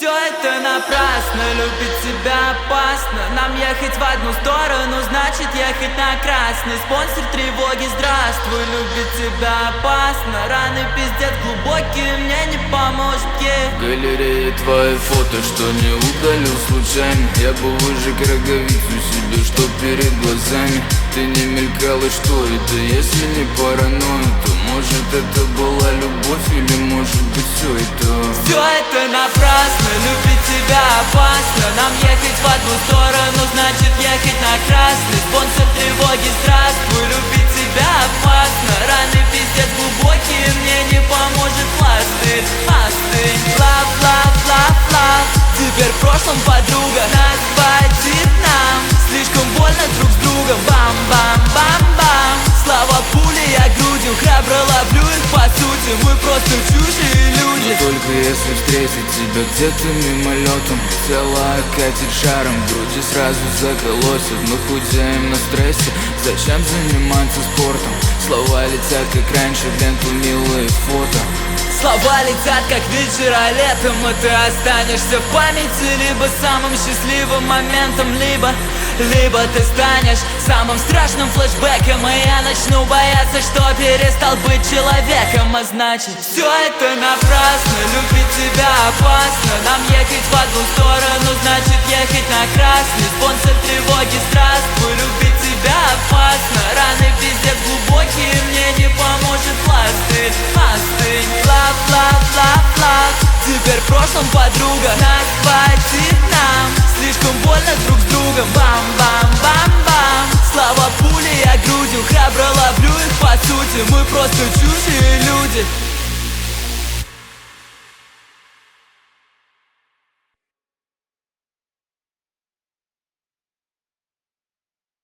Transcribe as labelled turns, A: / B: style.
A: Все это напрасно, любить тебя опасно. Нам ехать в одну сторону, значит ехать на красный. Спонсор тревоги, здравствуй, любить тебя опасно. Раны пиздец глубокие, мне не поможет
B: В галерее твои фото, что не удалил случайно. Я бы выжег роговицу себе, что перед глазами. Ты не мелькала, что это, если не паранойя, то может это была любовь или может быть все это.
A: Все это напрасно, любить тебя опасно. Нам ехать в одну сторону, значит ехать на красный. Спонсор тревоги, здравствуй, любить тебя опасно. Раны пиздец глубокие, мне не поможет пластырь. Остынь, лав, лав, лав, лав. Теперь в прошлом подруга нас водит нам. Слишком больно друг с другом, бам-бам-бам-бам. Слава пули, я грудью храбро ловлю их по сути. Мы просто чужие люди.
B: Но только если встретить тебя где-то мимолетом, тело окатит жаром, в груди сразу заколосит. Мы худеем на стрессе, зачем заниматься спортом? Слова летят как раньше, в ленту милые фото.
A: Слова летят, как вечера летом, и ты останешься в памяти либо самым счастливым моментом, либо ты станешь самым страшным флешбеком, и я начну бояться, что перестал быть человеком. А значит, все это напрасно, любить тебя опасно. Нам ехать в одну сторону, значит ехать на красный. Спонсор тревоги, здравствуй, любить тебя опасно. Раны пиздец глубокие, мне не поможет пластырь. Остынь, лав, лав, лав, лав. Теперь в прошлом подруга нас водит нам. Слишком больно друг с другом, бам-бам-бам-бам. Слава пули, я грудью храбро ловлю их по сути. Мы просто чужие люди.